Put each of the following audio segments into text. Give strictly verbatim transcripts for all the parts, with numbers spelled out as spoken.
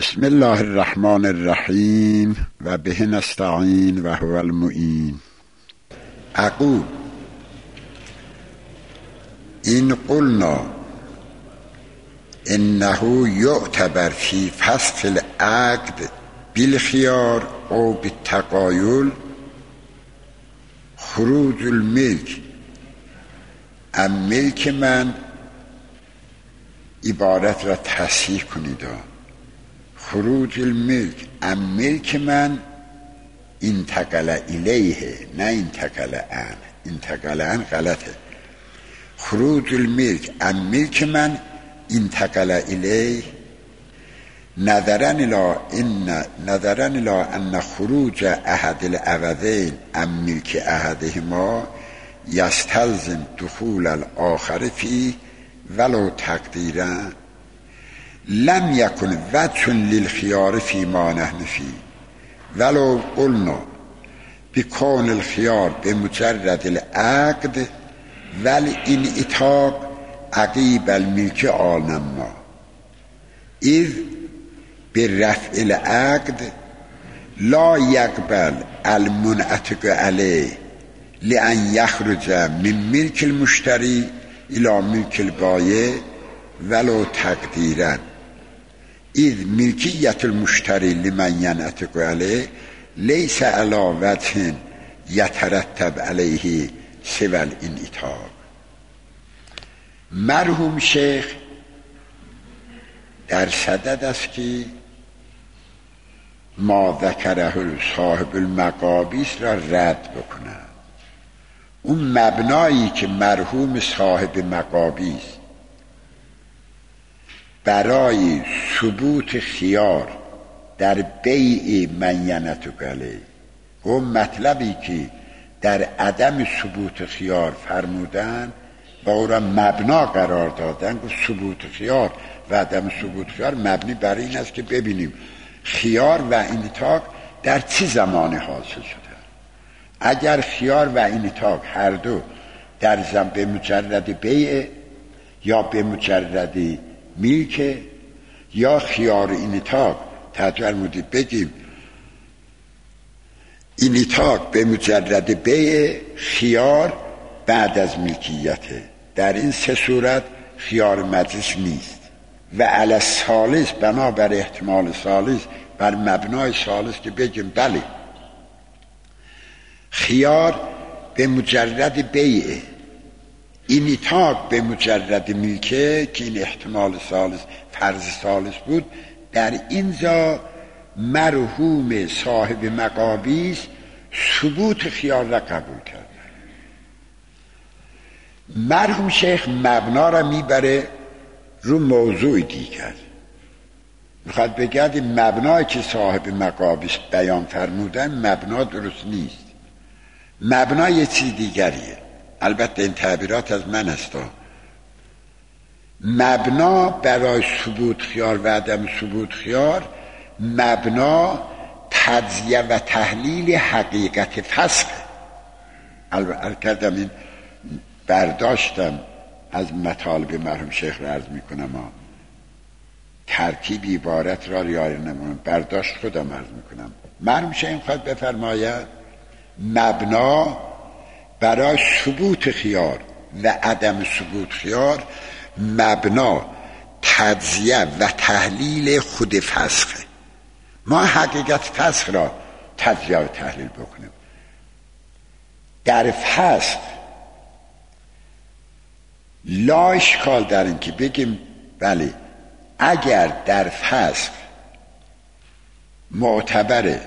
بسم الله الرحمن الرحیم و به نستعین و هو المعین. اقول این قلنا انه یعتبر فی فسخ العقد بالخیار او بالتقایل خروج الملک ام ملک من. عبارت را تصحیح کنید. خروج الملک ام ملک من انتقل الیه، نه انتقل ان. انتقل ان غلطه. خروج الملک ام ملک من انتقل الیه نظرن الی ان نظرن الی ان خروج احد العوضین ام ملک احدهما یستلزم دخول الاخر فی ولو تقدیرا لم یکن وجه للخیار فی ما نحن فی ولو قلنا بکون الخیار بمجرد العقد والانعتاق عقیب الملک آلما اذ برفع العقد لا یقبل المنعتق علیه لأن یخرج من ملک المشتری الى ملک البایع ولو تقدیرا اذ ملکیت المشتری لمن ینعتق علیه لیس علی وجه یترتب علیه سوى الانعتاق. مرحوم شیخ در صدد است که ما ذکره صاحب المقابیس را رد بکنند. اون مبنایی که مرحوم صاحب مقابیس برای ثبوت خیار در بیع من ینعتق علیه، اون مطلبی که در عدم ثبوت خیار فرمودن با او را مبنا قرار دادن، گفت ثبوت خیار و عدم ثبوت خیار مبنی برای این است که ببینیم خیار و انعتاق در چه زمانی حاصل شده. اگر خیار و انعتاق هر دو در زم به مجرد بیع یا به مجرد ملک یا خیار انعتاق تجرمودی بگیم انعتاق به مجرد بیع، خیار بعد از ملکیته، در این سه صورت خیار مجلس نیست. و علی الثالث بنابر احتمال ثالث بر مبنای ثالث که بگیم بله خیار به مجرد بیع، انعتاق به مجرد ملکه که این احتمال ثالث فرض ثالث بود، در اینجا مرحوم صاحب مقابیس ثبوت خیار را قبول کرد. مرحوم شیخ مبنا را میبره رو موضوع دیگر، میخواد بگرد مبنایی که صاحب مقابیس بیان فرمودن مبنا درست نیست، مبنا یه چیز دیگریه. البته این تعبیرات از من است. مبنا برای ثبوت خیار و عدم ثبوت خیار مبنا تجزیه و تحلیل حقیقت فسخ. البته کردم این برداشتم از مطالب مرحوم شیخ را عرض میکنم، ها ترکیب عبارت را رعایت نمونم، برداشت خودم عرض میکنم. مرحوم شیخ میخواد بفرماید مبنا برای ثبوت خیار و عدم ثبوت خیار مبنا تجزیه و تحلیل خود فسخه. ما حقیقت فسخ را تجزیه و تحلیل بکنیم. در فسخ لا اشکال در این که بگیم بله اگر در فسخ معتبره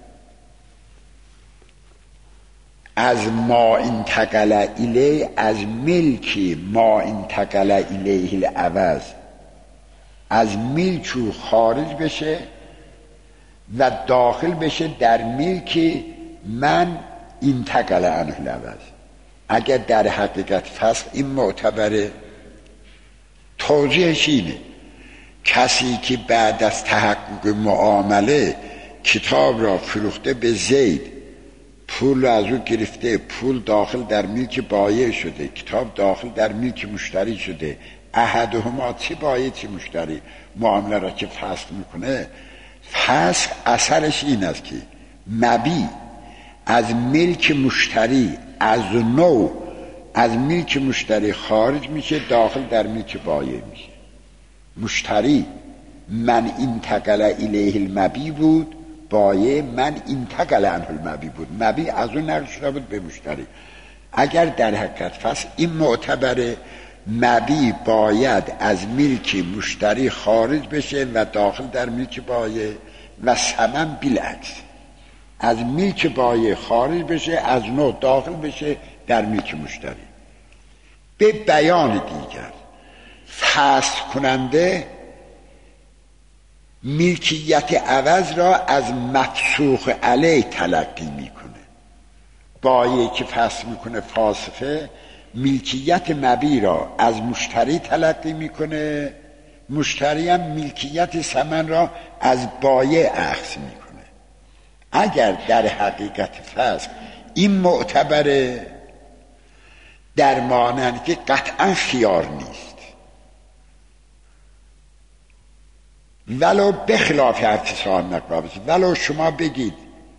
از ما انتقل الیه، از ملکی ما انتقل الیه العوض، از ملک خارج بشه و داخل بشه در ملک من انتقل عنه العوض. اگر در حقیقت فسخ این معتبره، توجیهش اینه کسی که بعد از تحقق معامله کتاب را فروخته به زید، پول از او گرفته، پول داخل در ملک بایع شده، کتاب داخل در ملک مشتری شده، احدهما چی بایع چی مشتری معامله را که فسخ میکنه، فسخ اثرش این است که مبیع از ملک مشتری از نو از ملک مشتری خارج میشه، داخل در ملک بایع میشه. مشتری من انتقل الیه المبیع بود، بایع من انتقل عنه المبیع بود، مبیع از اون نقل شده بود به مشتری. اگر در حقیقت فصل این معتبره، مبیع باید از ملک مشتری خارج بشه و داخل در ملک بایع، و ثمن بالعکس از ملک بایع خارج بشه، از نو داخل بشه در ملک مشتری. به بیان دیگر، فسخ کننده ملکیت عوض را از مفسوخ علیه تلقی میکنه. بایعی که فسخ میکنه فاسخه ملکیت مبیع را از مشتری تلقی میکنه، مشتری هم ملکیت ثمن را از بایع اخذ میکنه. اگر در حقیقت فسخ این معتبره، در مانند که قطعا خیار نیست، ولو بخلاف اتصال مقابض، ولو شما بگید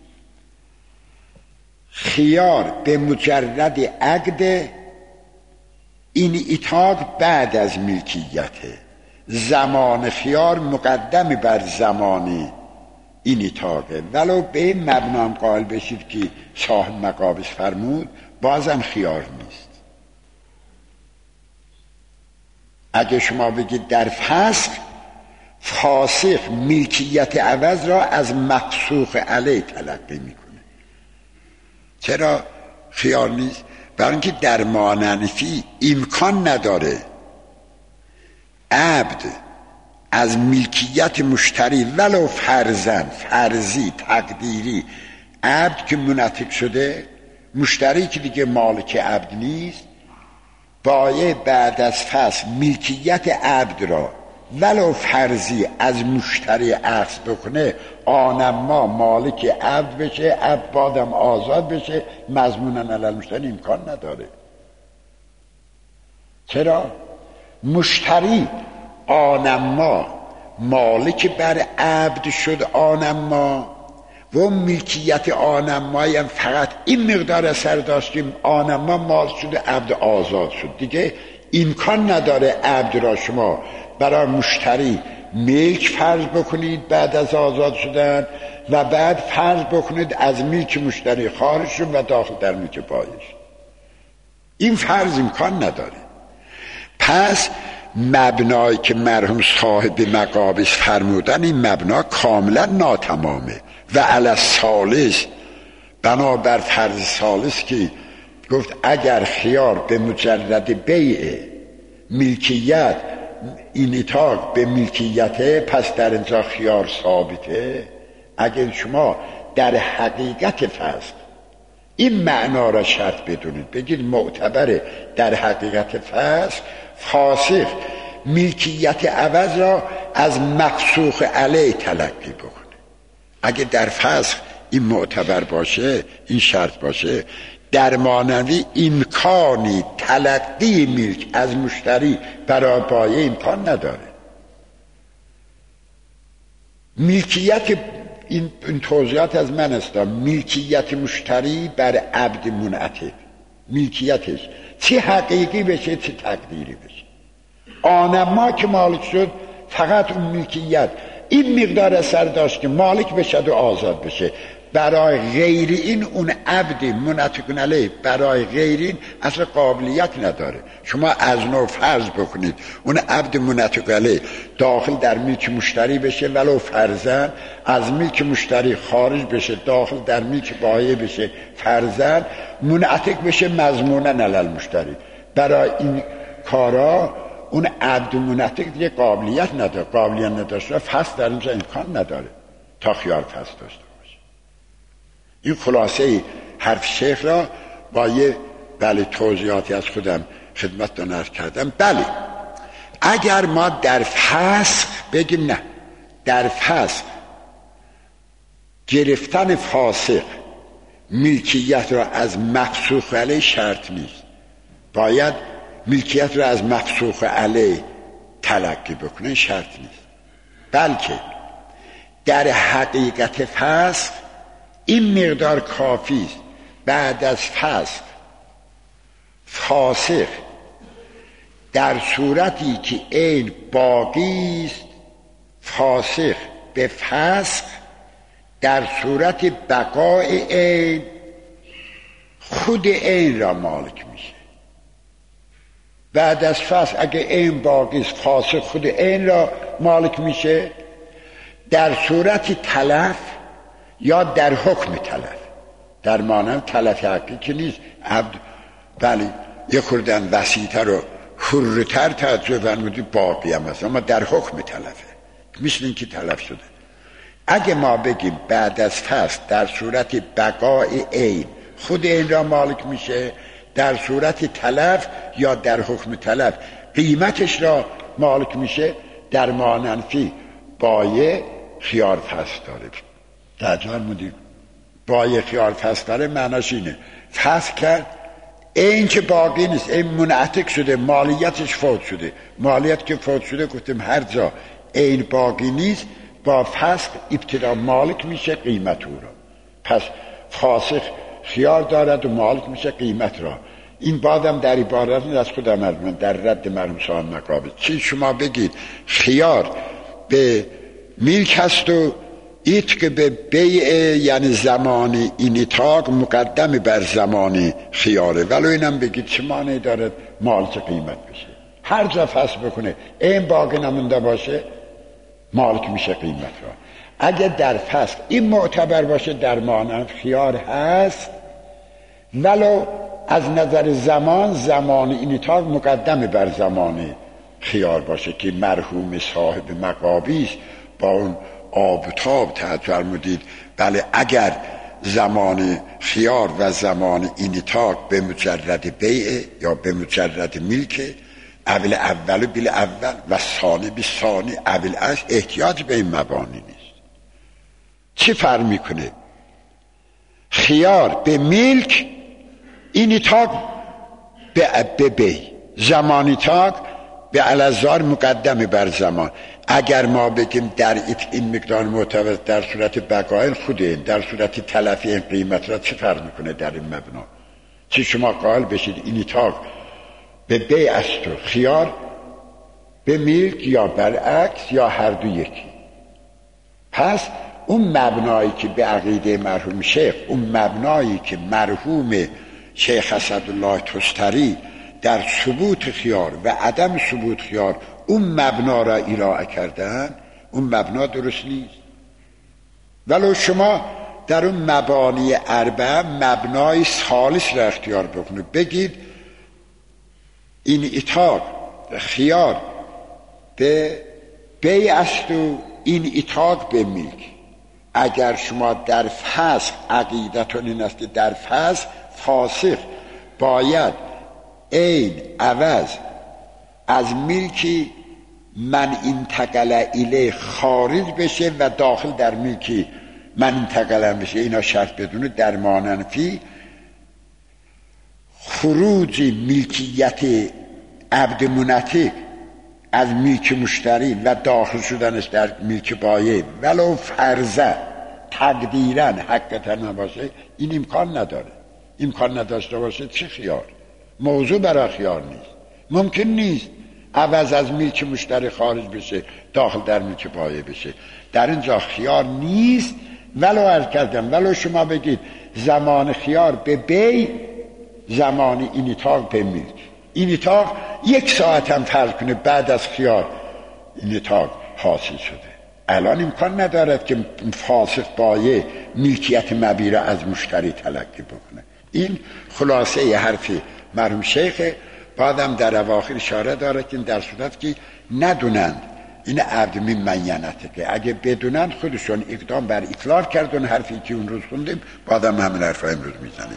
خیار به مجرد عقد این ایتاق بعد از ملکیته، زمان خیار مقدم بر زمان این ایتاقه، ولو به مبنام قائل بشید که صاحب مقابض فرمود، بازم خیار نیست. اگه شما بگید در فسخ، فاسخ ملکیت عوض را از مفسوخ علیه تلقی میکنه. چرا خیار نیست؟ برای اینکه در ماننفی امکان نداره عبد از ملکیت مشتری ولو فرضاً فرضی تقدیری عبد که منطق شده، مشتری که دیگه مالک عبد نیست، بایع بعد از فسخ ملکیت عبد را ولو فرضی از مشتری اخذ بکنه، آنما مالک عبد بشه، عبد بادم آزاد بشه، مضمونن علی المشتری امکان نداره. چرا؟ مشتری آنما مالک بر عبد شد، آنما و ملکیت آنمایی هم فقط این مقدار اثر داشت که آنما مال شده، عبد آزاد شد. دیگه امکان نداره عبد را شما برای مشتری ملک فرض بکنید بعد از آزاد شدن و بعد فرض بکنید از ملک مشتری خارج شد و داخل در ملک بایع. این فرض امکان نداره. پس مبنایی که مرحوم صاحب مقابض فرمودن، این مبنا کاملا ناتمامه. و علی الثالث، بنابر فرض ثالث که گفت اگر خیار به مجرد بیع ملکیت این ایتاق به ملکیته، پس در اینجا خیار ثابته. اگر شما در حقیقت فسخ این معنا را شرط بدونید، بگید معتبره در حقیقت فسخ، فاسخ ملکیت عوض را از مفسوخ علیه تلقی بکنه. اگه در فسخ این معتبر باشه، این شرط باشه، در مانوی امکانی تلقی ملک از مشتری برای بایع امکان نداره. ملکیت این, این توضیحات از من است. ملکیت مشتری بر عبد منعطف، ملکیتش چه حقیقی بشه چه تقدیری بشه، آنما که مالک شد فقط اون ملکیت این مقدار اثر داشت که مالک بشه و آزاد بشه. برای غیر این اون عبد منطق علیه برای غیر این اصلا قابلیت نداره. شما از نو فرض بکنید اون عبد منطق علیه داخل در ملک مشتری بشه، ولو فرضاً از ملک مشتری خارج بشه داخل در ملک بایع بشه، فرضاً منطق بشه مضموناً علی المشتری. برای این کارا اون عبد منطق دیگه قابلیت نداره، قابلیت نداشته فسخ در اینجا امکان نداره تا خیار فسخ داشته باشه. این خلاصه حرف شیخ را با یه بله توضیحاتی از خودم خدمتتون عرض کردم. بله اگر ما در فسخ بگیم نه، در فسخ گرفتن فاسق ملکیت را از مفسوخ علیه شرط نیست، باید ملکیت رو از مفسوخ علیه تلقی بکنه شرط نیست، بلکه در حقیقت فسخ این مقدار کافی است. بعد از فسخ فاسخ در صورتی که عین باقی است، فاسخ به فسخ در صورت بقای عین خود عین را مالک میشه. بعد از فسخ اگه عین باقی است، فاسخ خود عین را مالک میشه در صورت تلف یا در حکم تلف. در مانند تلف حقی که نیست، عبد بله یه خوردن وسیع‌تر و حرتر تعجب فرمودی باقی هم هست، اما در حکم تلفه، مثل این که تلف شده. اگه ما بگیم بعد از فسخ در صورت بقای عین خود این را مالک میشه، در صورت تلف یا در حکم تلف قیمتش را مالک میشه، در ماننفی بایه خیار فسخ داره. تعجب مدید بایه خیار فسخ داره معناش اینه فسخ کرد، این که باقی نیست، این منعتق شده، مالیتش فوت شده. مالیت که فوت شده گفتیم هر جا این باقی نیست با فسخ ابتدا مالک میشه قیمت او را. پس فاسخ خیار دارد و مالک میشه قیمت را. این بعدم در عبارت از خودم من در رد مرحوم صاحب مقابل چی شما بگید خیار به میلک هست و ایت که به بیع یعنی زمان اینیتاق مقدم بر زمان خیاره، ولو اینم بگید چه معنی دارد مالک قیمت بشه. هر جا فصل بکنه این باقی نمونده باشه مالک میشه قیمت را. اگه در فصل این معتبر باشه در مانند خیار هست، ولو از نظر زمان زمان اینیتاق مقدم بر زمان خیار باشه که مرحوم صاحب مقابیش با اون آب و تاب تحت فرمودید بله اگر زمان خیار و زمان اینیتاق به مجرد بیع یا به مجرد ملک اول اول بیل اول و ثانی بی ثانی اول اش احتیاج به این مبانی نیست. چی فرق میکنه؟ خیار به ملک، اینیتاق به بیع، زمانی تاق به الازار مقدم بر زمان. اگر ما بگیم در این مقدار معتبر در صورت بقای خود این، در صورت تلفی این قیمت را چه فرق میکنه در این مبنا؟ چه شما قائل بشید اینیتاق به بیع است و خیار به ملک یا برعکس یا هر دو یکی. پس اون مبنایی که به عقیده مرحوم شیخ، اون مبنایی که مرحوم شیخ اسدالله تستری در ثبوت خیار و عدم ثبوت خیار اون مبنا را ارائه کردن، اون مبنا درست نیست. ولو شما در اون مبانی اربعه مبنای ثالث را اختیار بکنید، بگید این ایتاق خیار به بیع است و این ایتاق به ملک. اگر شما در فسخ عقیدتون این است که در فسخ فاسخ باید این عوض از ملکی من انتقل الیه خارج بشه و داخل در ملکی من انتقل بشه، اینا شرط بدونه در ماننفی خروج ملکیت عبد منطق از ملک مشتری و داخل شدنش در ملک بایع ولو فرضاً تقدیراً حقیقتا نباشه، این امکان نداره. امکان نداشته باشه چه خیار؟ موضوع برای خیار نیست. ممکن نیست عوض از ملک مشتری خارج بشه داخل در ملک بایع بشه. در اینجا خیار نیست. ولو عرض کردم ولو شما بگید زمان خیار به بیع، زمان اینیتاق به ملک. اینیتاق یک ساعت هم فرض کنه بعد از خیار اینیتاق حاصل شده، الان امکان ندارد که فاسق بایع ملکیت مبیع از مشتری تلقی بکنه. این خلاصه ی حرف مرحوم شیخ. بعدم در اواخر اشاره داره که در صورت که ندونند این عبد من منینته، که اگه بدونن خودشون اقدام بر اطلاق کردن حرفی که اون روز خوندیم، بعدم همین حرف امروز میزنه.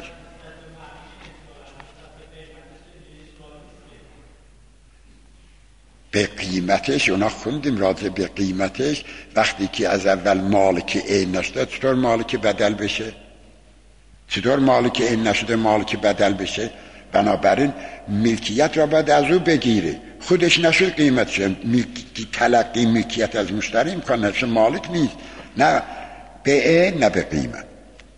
به قیمتش اونا خوندیم راضی به قیمتش. وقتی که از اول مالک عین نشده چطور مالک بدل بشه؟ چطور مالک عین نشده مالک بدل بشه؟ بنابراین ملکیت را باید از او بگیره، خودش نشد قیمتش. ملکی تلقی ملکیت از مشتری امکان نشه، مالک نیست، نه به نه به قیمت.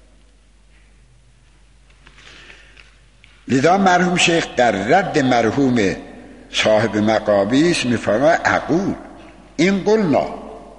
لذا مرحوم شیخ در رد مرحوم صاحب مقابیس میفرماید عقول این قلنا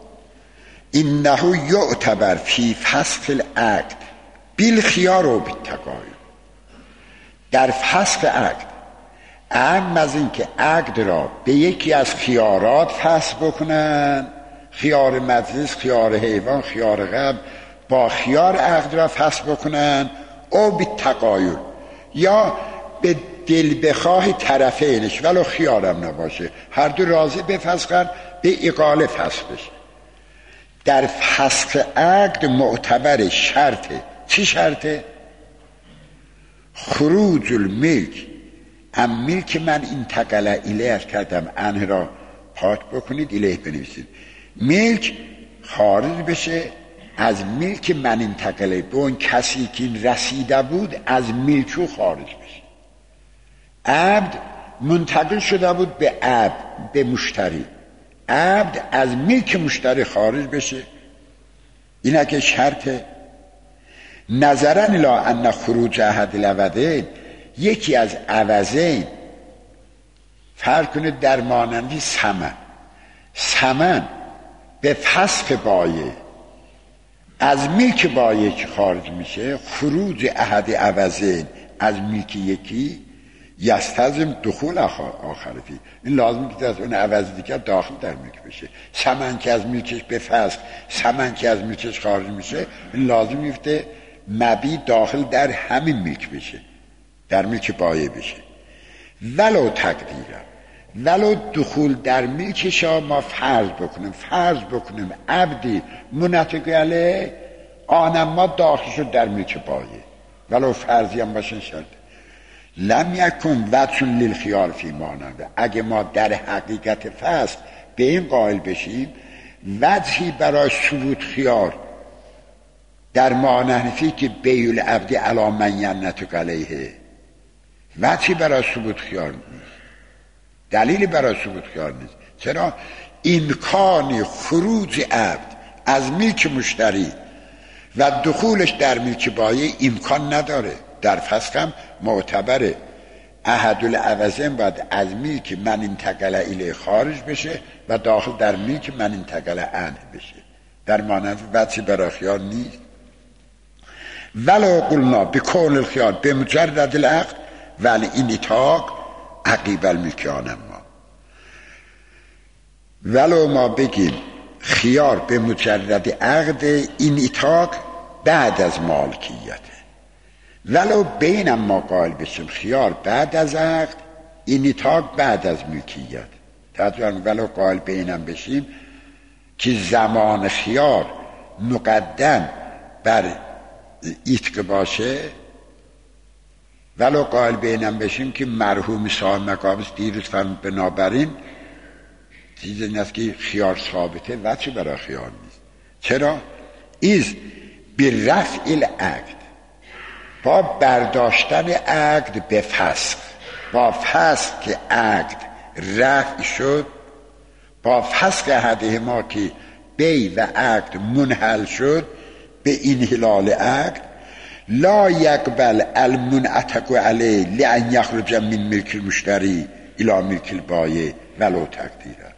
انه یعتبر فی فسخ العقد بالخیار و بالتقاعد. در فسخ عقد، اهم از این که عقد را به یکی از خیارات فسخ بکنن، خیار مجلس، خیار حیوان، خیار قبل، با خیار عقد را فسخ بکنن، او بالتقاعد، یا به دل بخواه طرفینش ولو خیارم نباشه، هر دو راضی بفسخن، به اقاله فسخ بشه. در فسخ عقد معتبر شرطه. چی شرطه؟ خروج الملک ام ملک من انتقل الیه کردم، انه را پاک بکنید، الیه بنویسید، ملک خارج بشه از ملک من انتقله، به اون کسی که رسیده بود از ملکو خارج بشه. عبد منتقل شده بود به عبد، به مشتری، عبد از ملک مشتری خارج بشه، اینه که شرطه. نظرا الی ان خروج احد العوضین، یکی از عوضین فرق کنید در مانندی ثمن، ثمن به فسخ بایع از ملک بایع که خارج میشه، خروج احد عوضین از ملک یکی یستلزم دخول آخر فی، این لازم که از اون عوض دیگر داخل در ملک بشه. ثمن که از ملکش به فسخ، ثمن که از ملکش خارج میشه، این لازم میفته مبی داخل در همین ملک بشه، در ملک بایع بشه. ولو تقدیرم، ولو دخول در ملکش ما فرض بکنیم، فرض بکنیم عبدی منطق علیه آنم ما داخل شد در ملک بایع، ولو فرضی هم باشن شرط. لم یکن وجه للخیار فی مانند، اگه ما در حقیقت فصل به این قائل بشیم وجهی برای ثبوت خیار در مانحنفی که بیع العبد علی من ینطق علیه، وجهی برای ثبوت خیار نیست، دلیلی برای ثبوت خیار نیست. چرا؟ امکان خروج عبد از ملک مشتری و دخولش در ملک بایع امکان نداره. در فسخ هم معتبره احد العوضین باید از ملک من انتقل الیه خارج بشه و داخل در ملک من انتقل عنه بشه، در مانند وجهی برای خیار نیست. ولو قلنا بکون الخیار به مجرد العقد ولی این اتاق عقیب الملکیان، ما ولو ما بگیم خیار به مجرد عقد، این اتاق بعد از مالکیت، ولو بینم ما قائل بشیم خیار بعد از عقد، این اتاق بعد از ملکیت. تدران ولو قائل بینم بشیم که زمان خیار مقدم بر ایتق باشه، ولو قائل بینم بشیم که مرحوم صاحب مقابس دیروز فرمود بنابراین چیز این است که خیار ثابته، وچه برای خیار نیست. چرا؟ ایز بی رفع العقد، با برداشتن عقد به فسخ، با فسخ که عقد رفع شد، با فسخ احده ما که بی و عقد منحل شد به این انحلال عقد، لا یقبل المنعتق علیه لان یخرج من ملک المشتری الی ملک البایع ولو تقدیره.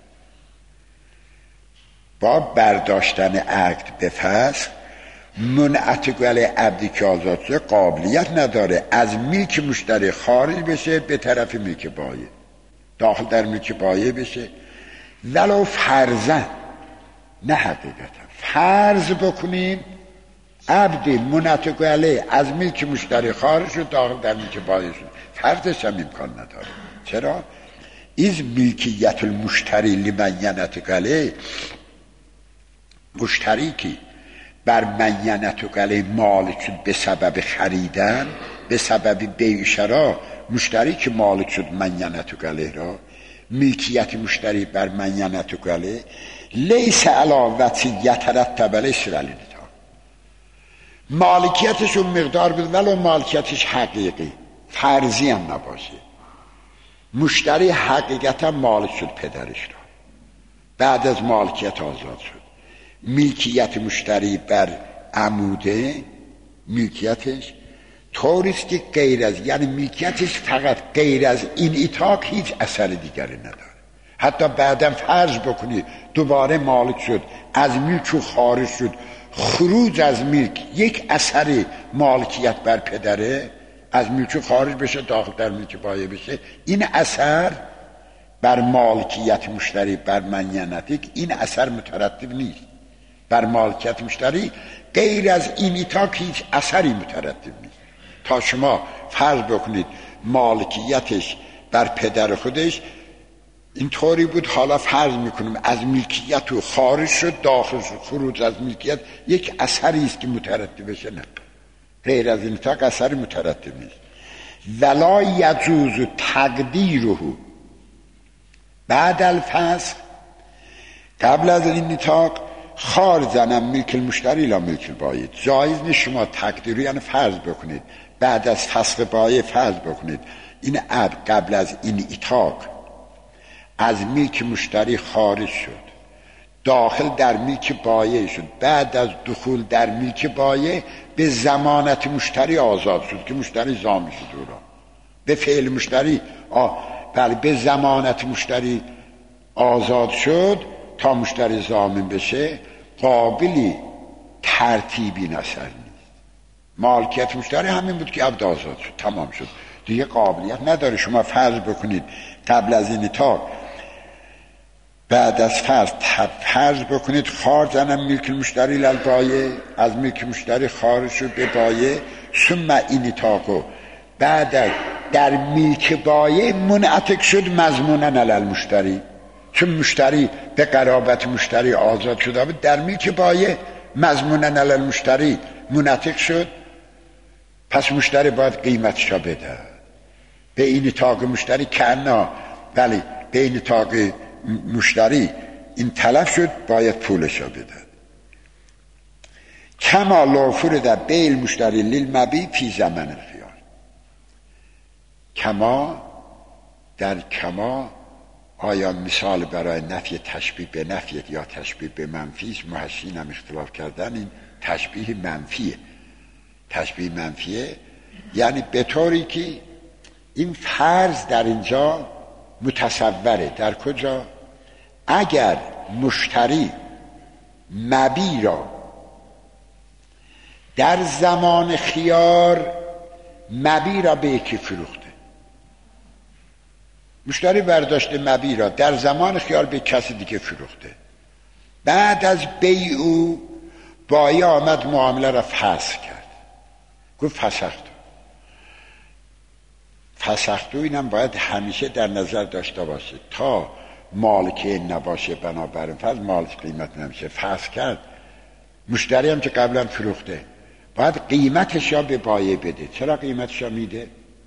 با برداشتن عقد به فسخ منعتق علیه عبدی که آزاد شده قابلیت نداره از ملک مشتری خارج بشه به طرف ملک بایع، داخل در ملک بایع بشه، ولو فرضاً، نه حقیقتا. فرض بکنیم عبدی منعتق علیه از ملک مشتری خارج شد داخل در ملک بایع شد، فرضش هم امکان نداره. چرا؟ از ملکیت المشتری لمن ینطق علیه، مشتری که بر من ینطق علیه مالک شد به سبب خریدن، به سبب بیع شرا، مشتری که مالک شد من ینطق علیه را، ملکیت مشتری بر من ینطق علیه لیس علی وصیت رتب علیه مالکیتش اون مقدار بود ولو مالکیتش حقیقی، فرضی هم نباشه. مشتری حقیقتا مالک شد پدرش را، بعد از مالکیت آزاد شد. ملکیت مشتری بر عموده، ملکیتش طوریست که غیر از، یعنی ملکیتش فقط غیر از این ایتاق هیچ اثر دیگری نداره. حتی بعدم فرض بکنی دوباره مالک شد، از ملک و خارج شد، خروج از ملک یک اثر مالکیت بر پدره، از ملک خارج بشه داخل در ملک بایع بشه، این اثر بر مالکیت مشتری بر منینتیک این اثر مترتب نیست. بر مالکیت مشتری غیر از این ایتاق هیچ اثری مترتب نیست. تا شما فرض بکنید مالکیتش بر پدر خودش اینطوری بود، حالا فرض میکنیم از ملکیت و خارج شد داخل شد، خروج از ملکیت یک اثری است که مترتب بشه، نه غیر از این ایتاق اثری مترتب نیست. ولا یجوز تقدیره بعد الفسخ، قبل از این ایتاق خارجاً ملک المشتری لا ملک البایع، جایز نیست شما تقدیر یعنی فرض بکنید بعد از فسخ بایع فرض بکنید این عبد قبل از این ایتاق از ملک مشتری خارج شد داخل در ملک بایع شد، بعد از دخول در ملک بایع به ضمانت مشتری آزاد شد که مشتری ضامن شد او را، به فعل مشتری بله به ضمانت مشتری آزاد شد تا مشتری ضامن بشه، قابلی ترتیبی نصر نیست. مالکیت مشتری همین بود که عبد آزاد شد، تمام شد دیگه، قابلیت نداره. شما فرض بکنید قبل از این ایتاق بعد از فرض فرض بکنید خارجاً ملک المشتری للبایع، از ملک مشتری خارج شد به بایع، ثم این ایتاقو بعد در ملک بایع منعتق شد مضمونا علی المشتری، چون مشتری به قرابت مشتری آزاد شده بود در ملک بایع مضمونا علی المشتری منعتق شد، پس مشتری باید قیمتشا بده به این ایتاق مشتری کنا، بله به این ایتاق مشتری این تلف شد باید پولشا بده. کما لو فرض بیع المشتری للمبیع فی زمن الخیار، کما در کما آیا مثال برای نفی تشبیه به نفی یا تشبیه به منفی است؟ محشین هم اختلاف کردن، این تشبیه منفیه. تشبیه منفیه یعنی به طوری که این فرض در اینجا متصوره. در کجا؟ اگر مشتری مبیع را در زمان خیار مبیع را به یکی فروخته، مشتری برداشته مبیع را در زمان خیار به کسی دیگه فروخته، بعد از بیع او بایع آمد معامله را فسخ کرد، گفت فسختو. فسختو اینم باید همیشه در نظر داشته باشه تا مالکه نباشه، بنابراین فرض مالک قیمت نمیشه، فسخ کرد. مشتری هم که قبلا فروخته باید قیمتش یا به بایع بده. چرا قیمتش میده؟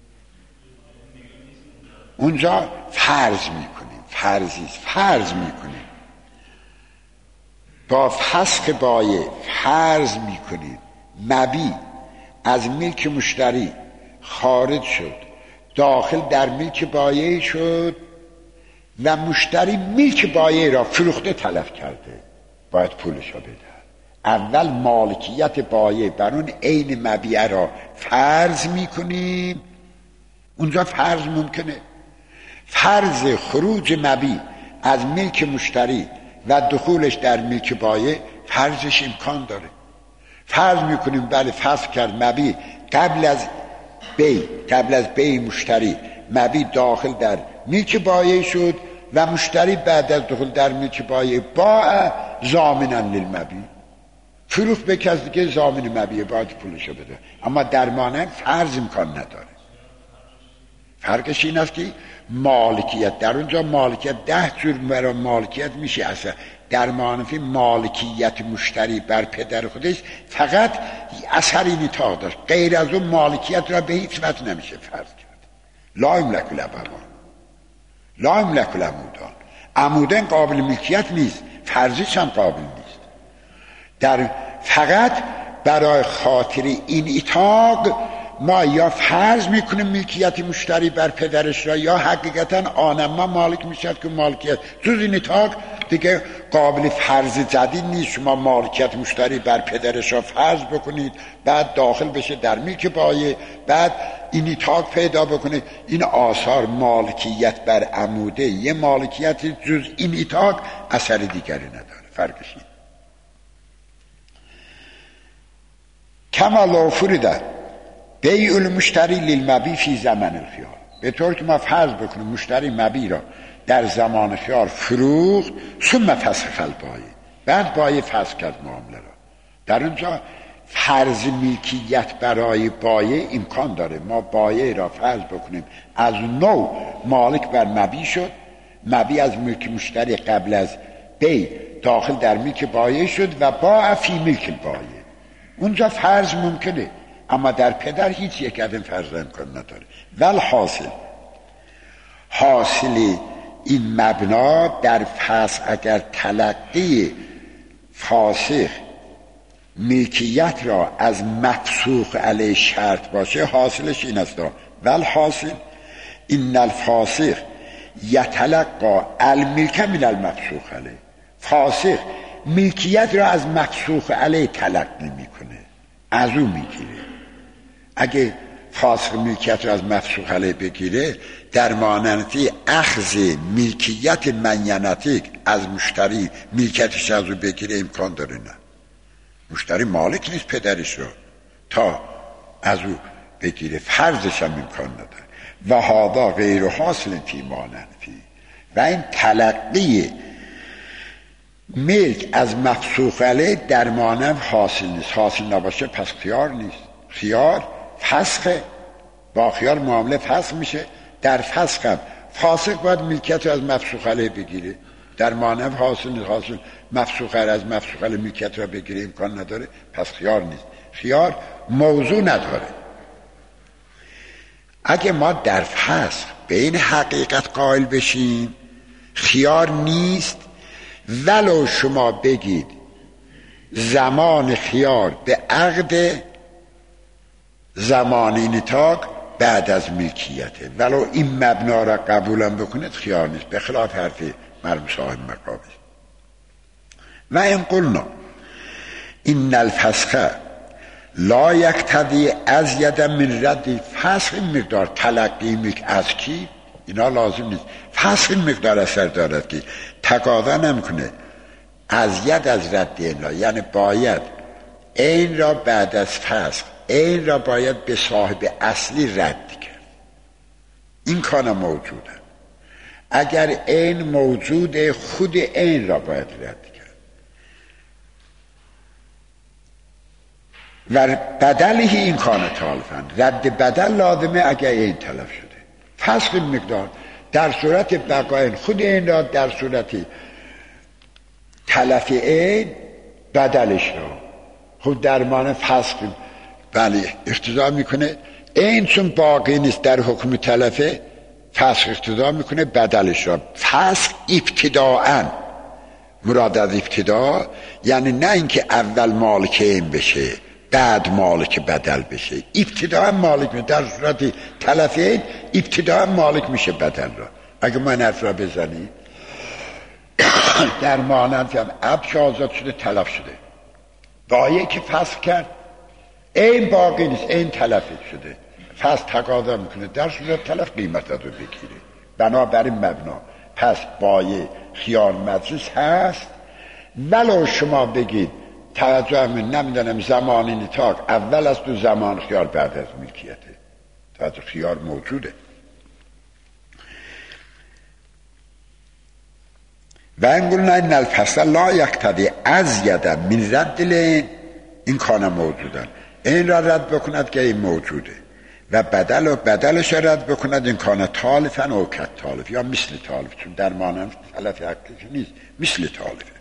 اونجا فرض میکنیم، فرضیست، فرض میکنیم با فسخ بایع فرض میکنیم مبیع از ملک مشتری خارج شد داخل در ملک بایع شد و مشتری ملک بایع را فروخته تلف کرده، باید پولشو بده. اول مالکیت بایع بر اون عین مبیع را فرض میکنیم. اونجا فرض ممکنه، فرض خروج مبیع از ملک مشتری و دخولش در ملک بایع فرضش امکان داره. فرض میکنیم بله فسخ کرد مبیع قبل از بیع، قبل از بیع مشتری مبیع داخل در ملک بایع شد و مشتری بعد از دخول در ملک بایع باع ضامنا للمبیع، فروخت به کسی دیگه، ضامن مبیع باید پولشو بده. اما در مانع فرض امکان نداره. فرقش این است که مالکیت در اونجا مالکیت ده جور برای مالکیت میشه. اصلا در معنی مالکیت مشتری بر پدر خودش فقط اثر این ایتاق داشت، غیر از اون مالکیت را به هیچ وجه نمیشه فرض کرد. لا یملک الابوان، لا یملک العمودان، عمودان قابل ملکیت نیست، فرضیش هم قابل نیست. در فقط برای خاطر این ایتاق ما یا فرض میکنیم ملکیت مشتری بر پدرش را، یا حقیقتا آنما مالک میشد که مالکیت جز این نطاق دیگه قابل فرض جدید نیست. شما مالکیت مشتری بر پدرش را فرض بکنید، بعد داخل بشه در ملک بایع، بعد این نطاق پیدا بکنه. این آثار مالکیت بر عموده، یه مالکیت جز این نطاق اثر دیگری نداره. فرقش این کما لو فرض بیع المشتری للمبیع فی زمن الخیار، به طور که ما فرض بکنیم مشتری مبیع را در زمان خیار فروخت، ثم فسخ البایع، بعد بایع فسخ کرد معامله را. در اونجا فرض ملکیت برای بایع امکان داره. ما بایع را فرض بکنیم از نو مالک بر مبیع شد، مبیع از ملک مشتری قبل از بیع داخل در ملک بایع شد و باع فی ملک البایع. اونجا فرض ممکنه، اما در پدر هیچ یک از این فرض امکان نداره. ول حاصل حاصل این مبنا در فسخ اگر تلقی فاسخ ملکیت را از مفسوخ علیه شرط باشه، حاصلش این است. ول حاصل این الفاسخ یتلقا الملک من المفسوخ علیه، فاسخ ملکیت را از مفسوخ علیه تلقی میکنه، از او میگیره. اگه فاسخ ملکیت را از مفسوخ علیه بگیره، در مانندی اخذ ملکیت منینتیک از مشتری ملکیتش از او بگیره امکان داره؟ نه، مشتری مالک نیست پدرش را تا از او بگیره، فرضش هم امکان نداره. و هذا غیر حاصل فی مانندی، و این تلقی ملک از مفسوخ علیه در مانند حاصل نیست. حاصل نباشه پس خیار نیست. خیار فسخه، با خیار معامله فسخ میشه. در فسخ هم فاسق باید ملکیت رو از مفسوخ علیه بگیره، در مانند حاصل نیست. حاصل مفسوخ علیه از مفسوخ علیه ملکیت رو بگیره امکان نداره، پس خیار نیست. خیار موضوع نداره. اگه ما در فسخ به این حقیقت قائل بشیم خیار نیست، ولو شما بگید زمان خیار به عقد زمانی نطاق بعد از ملکیته، ولو این مبنا را قبولم بکنید خیار نیست، به خلاف حرف مرحوم صاحب مقام. و این قلنا این الفسخ لا یقتضی ازید من رد، فسخ این مقدار تلقی ملک از کی اینا لازم نیست. فسخ این مقدار اثر دارد که تقاضا نمیکنه ازید از رد اینا، یعنی باید این را بعد از فسخ این را باید به صاحب اصلی رد کرد. این کان موجوده. اگر این موجود خود این را باید رد کرد و بدلی این کان تالفن، رد بدل لازمه اگر این تلف شده. فسخ این مقدار در صورت بقای خود این را، در صورت تلف این بدلش را خود در معنی فسخ بله اقتضا میکنه. این چون باقی نیست در حکم تلفه، فسخ اقتضا میکنه بدلش را. فسخ ابتداءً، مراد از ابتدا یعنی نه اینکه اول مالک این بشه بعد مالک بدل بشه، ابتداءً مالک میشه. در صورت تلف این ابتداءً مالک میشه بدل را. اگه ما این حرف را بزنیم در مانند هم عبد آزاد شده تلف شده، بایعی که فسخ کرد این باقی نیست، این تلف شده، فسخ تقاضا میکنه در صورت تلف قیمت رو بگیره. بنابراین مبنا پس بایع خیار مجلس هست، ولو شما بگید توجه من نمیدانم زمانی نطاق اول از دو زمان خیار بعد از ملکیته، توجه خیار موجوده. و انگلنا این الفصل لا یقتضی ازید من رد لین، این کانه موجودن این را رد بکند که این موجوده، و بدل و بدلش را رد بکند این کانه تالفن او کت تالف یا مثل تالف، چون در مانند تلف حقیقی نیست، مثل تالفه.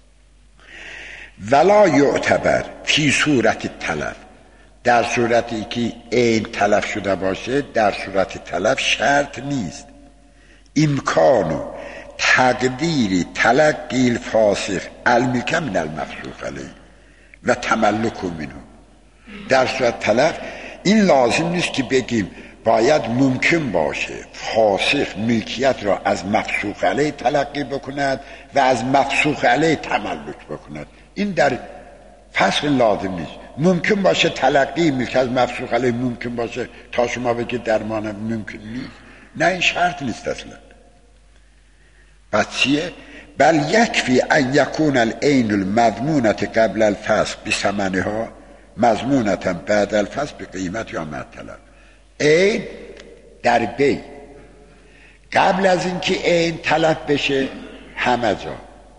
ولا یعتبر فی صورت تلف، در صورتی که این تلف شده باشه در صورت تلف شرط نیست امکانو تقدیری تلقی الفاسخ الملک من المفسوخ علیه و تملک منه. در صورت تلف این لازم نیست که بگیم باید ممکن باشه فاسق ملکیت را از مفسوق علیه تلقی بکند و از مفسوق علیه تملک بکند. این در فسخ لازم نیست. ممکن باشه تلقی ملک از مفسوق علیه ممکن باشه تا شما بگید درمان ممکن نیست. نه، این شرط نیست اصلا. پس چیه؟ بل یکفی ان یکون العین المضمونة قبل الفسخ بثمنها مضمونة بعد الفسخ به قیمت یا مطلب. عین در بی قبل از اینکه عین تلف بشه همه جا،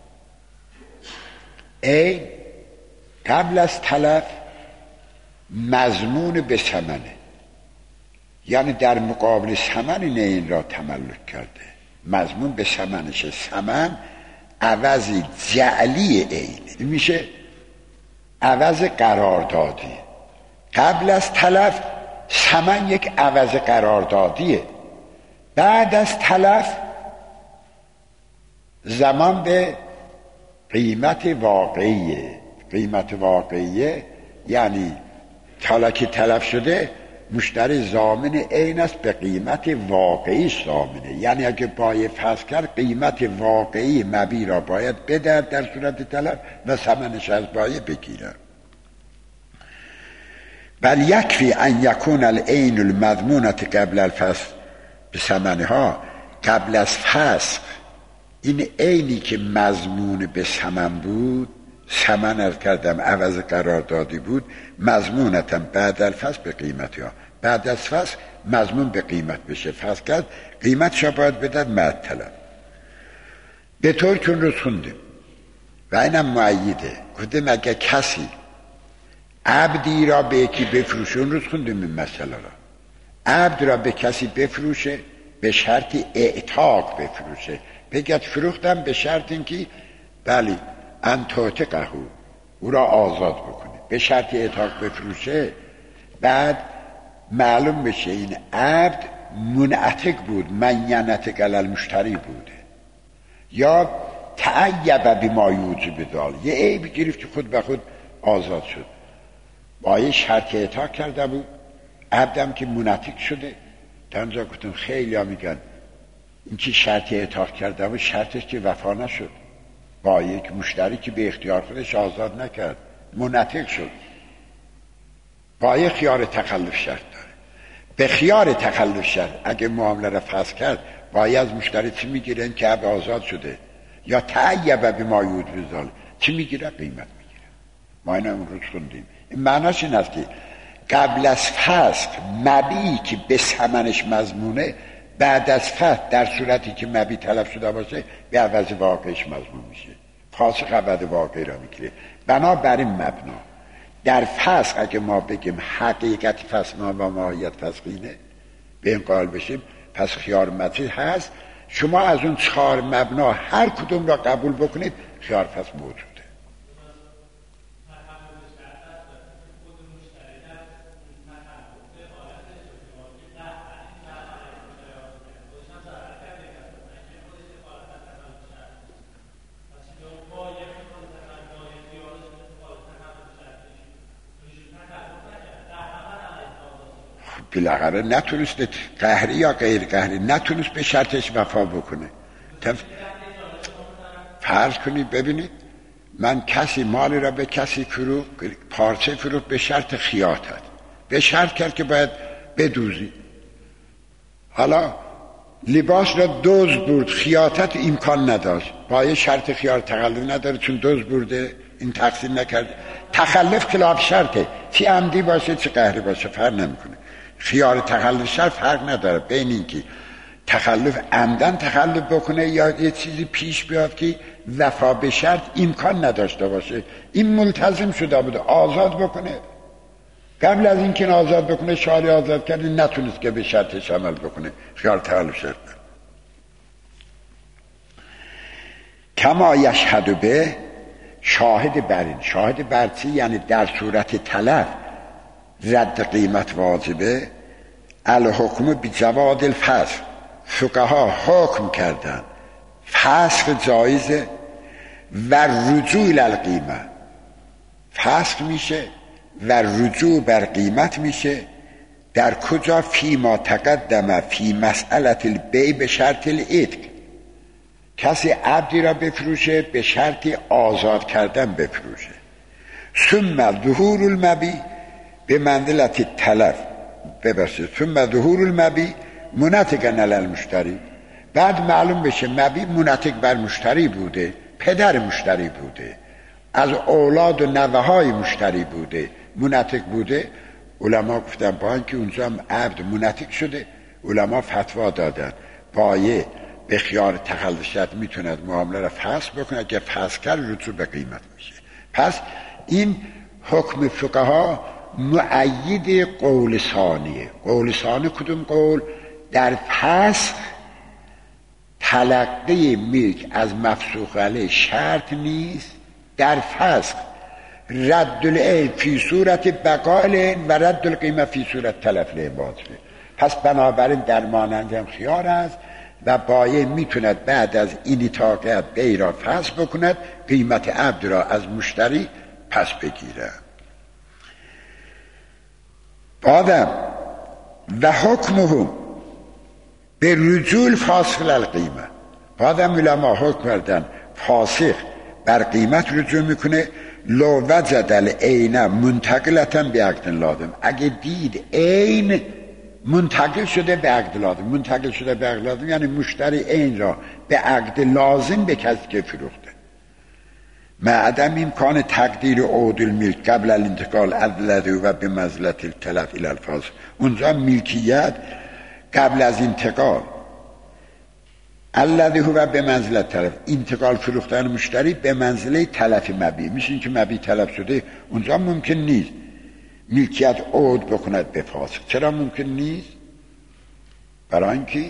عین قبل از تلف مضمون به ثمنه، یعنی در مقابل ثمن این عین را تملک کرده، مضمون به ثمنشه. ثمن عوضی جعلی عین میشه، عوض قراردادی. قبل از تلف ثمن یک عوض قراردادیه، بعد از تلف زمان به قیمت واقعیه. قیمت واقعیه یعنی حالا که تلف شده مشتری ضامن عین است، به قیمت واقعی ضامنه. یعنی اگه بایع فسخ کرد قیمت واقعی مبیع را باید بده در صورت تلف و ثمنش از بایع بگیره. بل یکفی ان یکون العین المضمونة قبل الفسخ بثمنها. قبل از فسخ این عینی که مضمون به ثمن بود، ثمن از کردم عوض قراردادی بود، مضمونتا بعد الفسخ به قیمتها، بعد از فسخ مضمون به قیمت بشه. فسخ کرد قیمتش باید بدد معطلب. به طور که اون رو خوندیم و اینم معیده. گفتیم اگه کسی عبدی را به یکی بفروشه، اون روز خوندیم این مسئله را، عبد را به کسی بفروشه به شرط اعتاق بفروشه، بگید فروختم به شرط اینکه بلی انتوت قهو او را آزاد بکنه، به شرط اعتاق بفروشه. بعد معلوم بشه این عبد منعتق بود، منینتق علی المشتری بوده، یا تعیب بما یوجب ذال، یه عیب گرفت که خود به خود آزاد شد. بایع شرط اعتاق کرده بود، عبدم که منعتق شده. تا اونجا گفتم خیلی ها میگن این که شرط اعتاق کرده بود شرطش که وفا نشد. بایع که مشتری که به اختیار خودش آزاد نکرد، منعتق شد. بایع خیار تخلف شرط داره. به خیار تخلف شرط اگه معامله را فسخ کرد بایع از مشتری چی میگیره؟ این که عبد آزاد شده. یا تعیب بما یوجب ذال، چی میگیره؟ قیمت میگیره. ما اینا اون روز خوندیم. این معناش این است که قبل از فسخ مبیعی که به ثمنش مضمونه، بعد از فسخ در صورتی که مبیع تلف شده باشه به عوض واقعش مضمون میشه. فاسق عوض واقعی را میگیره. بنابراین مبنا در فسخ اگه ما بگیم حقیقت فسخ و ماهیت فسخ اینه به این قائل بشیم، پس خیار مطلق هست. شما از اون چهار مبنا هر کدوم را قبول بکنید خیار فسخ موجوده. بالاخره نتونست قهری یا غیر قهری نتونست به شرطش وفا بکنه. تف... فرض کنید ببینید من کسی مالی را به کسی فروخت، پارچه فروخت به شرط خیاطت، به شرط کرد که باید بدوزی. حالا لباس را دوز برد، خیاطت امکان نداشت، با یه شرط خیار تخلف نداره چون دوز برده این تقسیم نکرد. تخلف خلاف شرطه، چی عمدی باشه چی قهری باشه فرق نمیکنه. خیار تخلف شرط فرق نداره بین این که تخلف عمدن تخلف بکنه یا یه چیزی پیش بیاد که وفا به شرط امکان نداشته باشه. این ملتزم شده بوده آزاد بکنه، قبل از این که آزاد بکنه شاری آزاد کرده نتونست که به شرطش عمل بکنه، خیار تخلف شرط. کما یشهد به شاهد بر این، شاهد بر چی؟ یعنی در صورت تلف رد قیمت واجبه. الحکم بجواز الفسخ، فقها حکم کردن فسخ جایزه و رجوع القیمه، فسخ میشه و رجوع بر قیمت میشه در کجا؟ فی ما تقدم فی مسئله البیع به شرط العتق، کسی عبدی را بفروشه به شرط آزاد کردن بفروشه. ثم ظهور المبیع به منزلت التلف ببسته، ثم ظهور المبیع منطقا علی المشتری، بعد معلوم بشه مبیع منطق بر مشتری بوده، پدر مشتری بوده، از اولاد و نوه های مشتری بوده، منطق بوده. علما گفتن با اینکه اونجا هم عبد منطق شده، علما فتوا دادن بایع به خیار تخلص میتوند معامله را فسخ بکنه، که فسخ کرد رجوع به قیمت میشه. پس این حکم فقها مؤید قول ثانیه. قول ثانی کدوم قول؟ در فسخ تلقی ملک از مفسوق علیه شرط نیست، در فسخ رد العین فی صورت بقاء العین و رد القیمه فی صورت تلف لعباطه. پس بنابراین در مانند هم خیار است و بایع میتوند بعد از این تاقیت بی را فسخ بکند، قیمت عبد را از مشتری پس بگیرد. بعدم و حکمهم به رجوع فاسق القیمه، بعدم علما حکم کردن فاسق بر قیمت رجوع میکنه. لو وجد العین منتقلتا به عقد لازم، اگه دید عین منتقل شده به عقد لازم، منتقل شده به عقد لازم یعنی مشتری عین را به عقد لازم به کسی که فروخته. مع عدم امکان تقدیر عود الملک قبل الانتقال الذی و به منزلت التلف الی الفاسق، اونجا ملکیت قبل از انتقال الذی هو به منزلت تلف، انتقال فروختن مشتری به منزله تلف مبیع میشه، این که مبیع تلف شده اونجا ممکن نیست ملکیت عود بکند به فاسق. چرا ممکن نیست؟ برای اینکه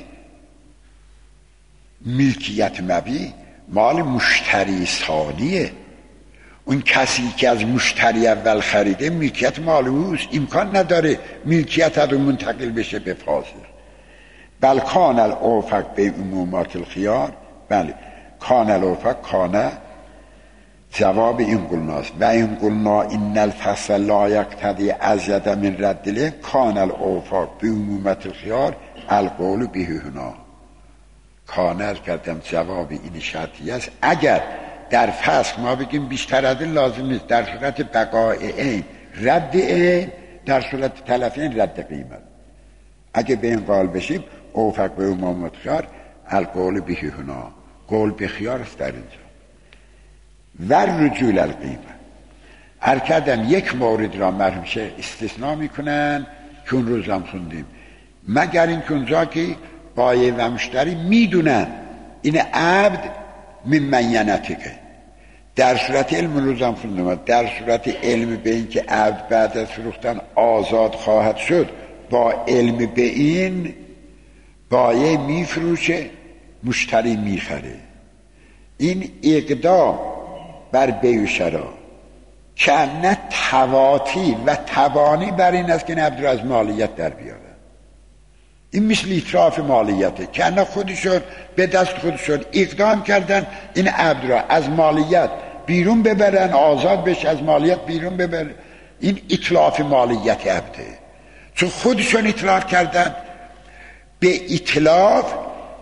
ملکیت مبیع مال مشتری ثانیه، اون کسی که از مشتری اول خریده ملکیت مال اوست، امکان نداره ملکیت رو منتقل بشه به فاسق. بل کان الاوفق به عمومات الخیار، بله کان الاوفق کانه جواب این قلناست و این قلنا این الفصل لا یقتضی ازید من ردله کان الاوفق به عمومات الخیار القول به هنا. کانر کردم جواب این شرطی است اگر در فسخ ما بگیم بیشتر از این لازم نیست، در صورت بقاء عین رد عین، در صورت تلف عین رد قیمت. اگه به این قال بشیم اوفق به عمومات خیار القول به هنا، قول به خیار است در اینجا. و رجوع القیمه ارکدم یک مورد را مرحوم شیخ استثناء میکنن که اون روز هم خوندیم، مگر این که اونجا که بایع و مشتری میدونن این عبد من منینتکه، در صورت علم روز هم خوندیم، در صورت علم به این که عبد بعد از فروختن آزاد خواهد شد، با علم به این بایع میفروشه مشتری میخره. این اقدام بر بیع و شرا که نه تواتی و تبانی بر این است که این عبد را از مالیت در بیاره. این مثل اطراف مالیته که نه خودشون به دست خودشون اقدام کردن این عبد را از مالیت بیرون ببرن، آزاد بشه از مالیت بیرون ببرن. این اطلاف مالیت عبده، چون خودشون اطلاف کردن. به اطلاف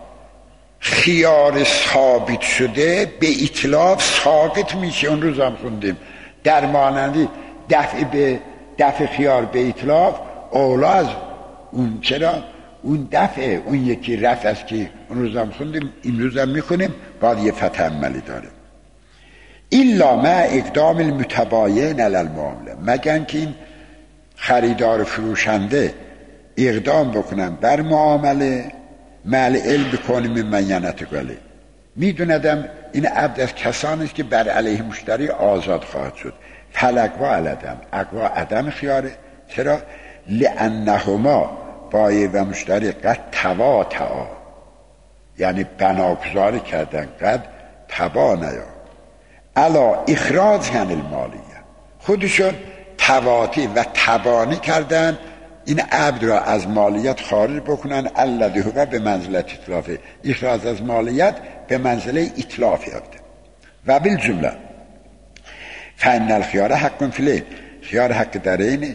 خیار ثابت شده به اطلاف ساقط میشه. اون روز هم خوندیم در مانندی دفع به دفع خیار به اطلاف اولا از اون، چرا اون دفع اون یکی رفع است که اون روز هم خوندیم، این روز هم میخونیم، باید یه فتح عملی داره. الا ما اقدام المتباین علی المعامله، مگر که این خریدار فروشنده اقدام بکنن بر معامله مال علم بکنیم منینت گله، میدوندم این عبد از کسانی است که بر علیه مشتری آزاد خواهد شد. فلقوا علدم اقوا عدم خیاره. چرا؟ لانهما بایع و مشتری قد تواطعا، یعنی بناگذاری کردن قد تبانیا علا اخراج عن المالیه، خودشون تواطی و تبانی کردن این عبد را از مالیت خارج بکنن. الذی هو به منزلت اطلافه، اخراج از مالیت به منزله اطلاف یافته. و بالجمله فان الخیار حق فی، خیار حق در اینه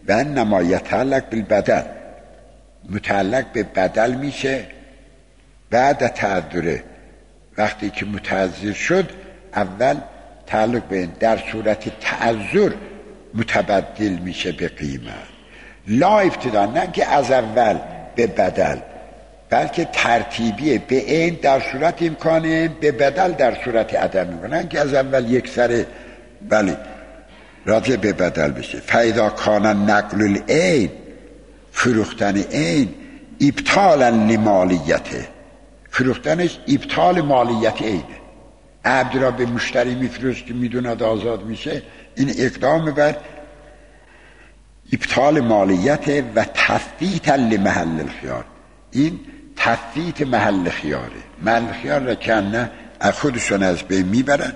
و انما یتعلق بالبدل، متعلق به بدل میشه بعد تعذره. وقتی که متعذر شد اول تعلق به این، در صورت تعذر متبدل میشه به قیمت. لا ابتدا، نه که از اول به بدل، بلکه ترتیبیه. به این در صورت امکانه، به بدل در صورت عدم امکانه، نه که از اول یک سره بله راجع به بدل بشه. فاذا کان نقل العین، فروختن عین، ابطالا لمالیته، فروختنش ابطال مالیت عینه. عبد را به مشتری میفروشه که میدوند آزاد میشه، این اقدام بر ابطال مالیت و تفویت لمحل الخیار، این تفویت محل خیاره. محل خیار را کنه از خودشون از بین میبرن.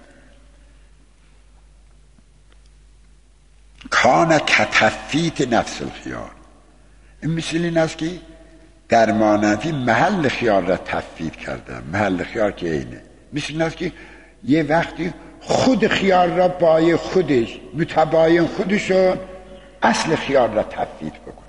کانه کتفویت نفس الخیار، این مثل این است که در مانندی محل خیار را تفویت کردن. محل خیار که اینه، مثل این است که یه وقتی خود خیار را با خودش متباین خودشون اصل خیار را تفویت بکنن.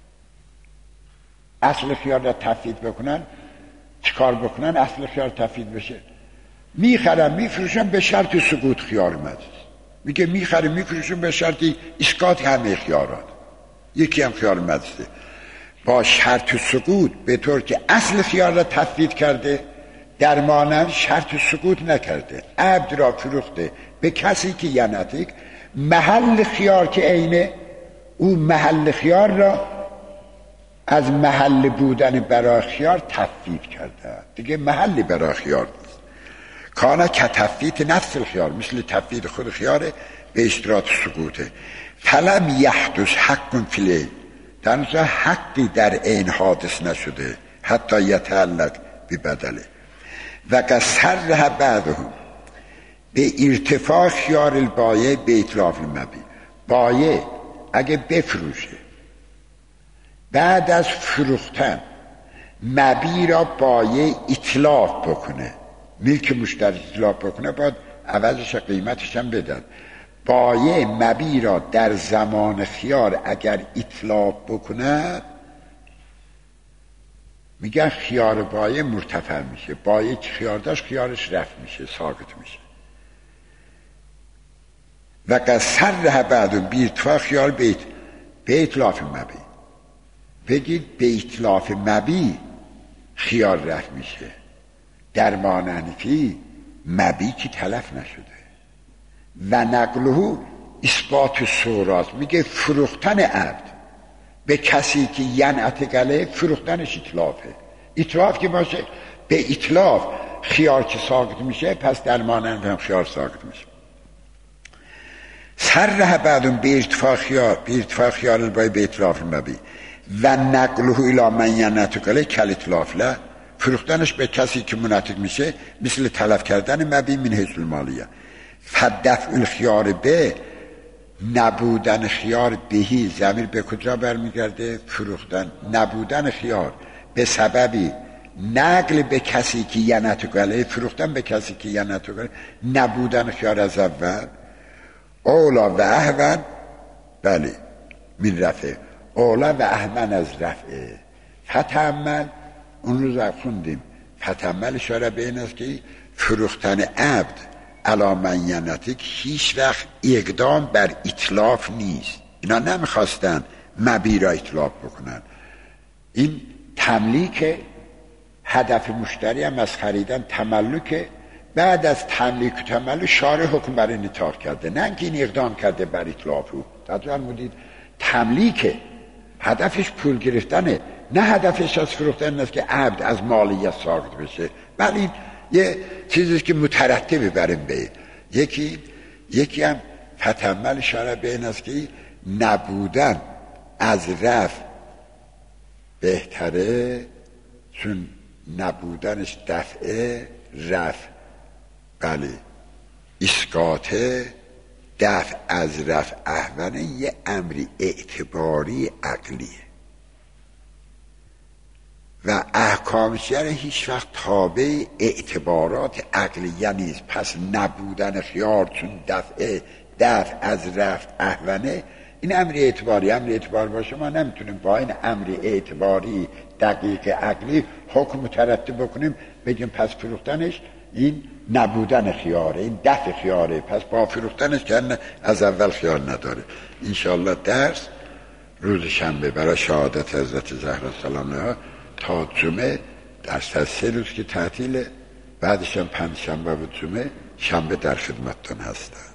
اصل خیار را تفویت بکنن چیکار بکنن؟ اصل خیار تفویت بشه، میخرن میفروشن به شرط سقوط خیار مجلس. میگه میخره میفروشن به شرط اسقاط همه خیارات، یکی هم خیار مجلسه، با شرط سقوط، به طور که اصل خیار را تفویت کرده، در مانند شرط سقوط نکرده. عبد را فروخته به کسی که ینتیک، محل خیار که عینه، او محل خیار را از محل بودن برای خیار تفویت کرده، دیگه محلی برای خیار نیست. کانه که تفویت نفس الخیار، مثل تفویت خود خیاره به اشتراط سقوطه. فلم یحدث حق فی العین، در نظر حقی در عین حادث نشده حتی یتعلق به بدله. و قصرها بعدهم به ارتفاع خیار البایع به اطلاف المبیع، بایع اگه بفروشه بعد از فروختن مبیع را بایع اطلاف بکنه، ملک مشتری اطلاف بکنه، باید عوضش قیمتش هم بدن. بایع مبیع را در زمان خیار اگر اطلاف بکنه، میگن خیار بایع مرتفع میشه. بایع خیار داشت، خیارش رفت میشه، ساقط میشه. و قصرها بعد بیرتفاع خیار بیت به اطلاف مبیع، بگید به اطلاف مبیع خیار رفت میشه، در مانند که مبیع که تلف نشده. و نقله اثبات سوراز، میگه فروختن عبد به کسی که ینعت گله، فروختنش اطلافه. اطلاف که باشه به اطلاف خیار که ساقط میشه، پس در مانند هم خیار ساقط میشه. سرها بعدون به ارتفاع خیار، به ارتفاع خیار البای به اطلاف مبیع و نقله الی من ینعت گله کل اطلاف له، فروختنش به کسی که منعتق میشه مثل تلف کردن مبیع من حیث المالیه. فدفع الخیار به، نبودن خیار بهی، ضمیر به کجا برمیگرده؟ فروختن. نبودن خیار به سببی نقل به کسی که ینعت گله، فروختن به کسی که ینعت گله، نبودن خیار از اول. اولا و احون، بله من رفعه، اولا و احمن از رفعه. فتعمل، اون روز خوندیم، فتعمل اشاره به این است که فروختن عبد علی من ینعتک هیچ وقت اقدام بر اطلاف نیست. اینا نمیخواستن مبیع را اطلاف بکنن. این تملیک، هدف مشتری هم از خریدن تملک. بعد از تملیک و تملک شارع حکم بر این اطاعت کرده، نه اینکه این اقدام کرده بر اطلاف رو. تجربه مودید تملیک هدفش پول گرفتنه، نه هدفش از فروختن است که عبد از مالیت ساقط بشه. بله یه چیزی که مترتبه بر این به یکی یکی هم فتعمل اشاره به این است که نبودن از رفع بهتره، چون نبودنش دفعه، رفع بله اسقاطه، دفع از رفع احونه، یه امری اعتباری عقلیه و احکام شرع هیچ وقت تابع اعتبارات عقلیه نیست. پس نبودن خیار چون دفع دفع از رفع احونه این امر اعتباری امر اعتبار باشه ما نمیتونیم با این امر اعتباری دقیق عقلی حکم مترتب بکنیم بگیم پس فروختنش این نبودن خیاره، این دفع خیاره، پس با فروختنش که از اول خیار نداره. انشاءالله درس روز شنبه برای شهادت حضرت زهرا سلام علیها تا جمعه، درس از سه روز که تعطیله، بعدش هم پنج شنبه و جمعه، شنبه در خدمتتون هستم.